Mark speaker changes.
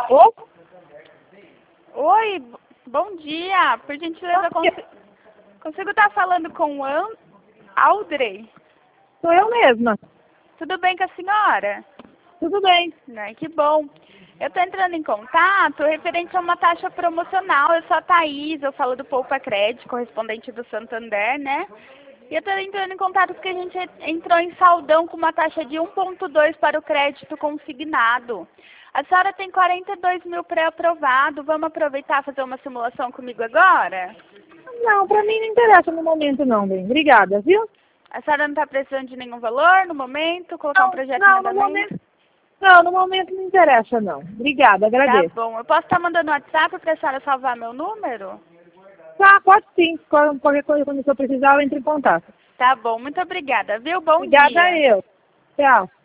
Speaker 1: Ô,
Speaker 2: Oi, bom dia. Por gentileza, consigo estar falando com o Audrey?
Speaker 1: sou eu mesma.
Speaker 2: Tudo bem com a senhora?
Speaker 1: Tudo bem.
Speaker 2: Né, que bom. Eu estou entrando em contato referente a uma taxa promocional. Eu sou a Thaís, eu falo do Poupa Crédito, correspondente do Santander, né? E eu estou entrando em contato porque a gente entrou em saldão com uma taxa de 1,2 para o crédito consignado. A senhora tem 42 mil pré-aprovado. Vamos aproveitar e fazer uma simulação comigo agora?
Speaker 1: Não, pra mim não interessa no momento não, bem. Obrigada, viu?
Speaker 2: A senhora não está precisando de nenhum valor no momento? Colocar um projeto em
Speaker 1: Não, no
Speaker 2: andamento?
Speaker 1: momento. Não, no momento não interessa não. Obrigada,
Speaker 2: Tá
Speaker 1: agradeço.
Speaker 2: bom. Eu posso estar mandando no WhatsApp para a senhora salvar meu número?
Speaker 1: Tá, pode sim. Qualquer coisa, quando eu precisar, eu entro em contato.
Speaker 2: Tá bom. Muito obrigada, viu? Bom
Speaker 1: Obrigada
Speaker 2: dia.
Speaker 1: eu. Tchau.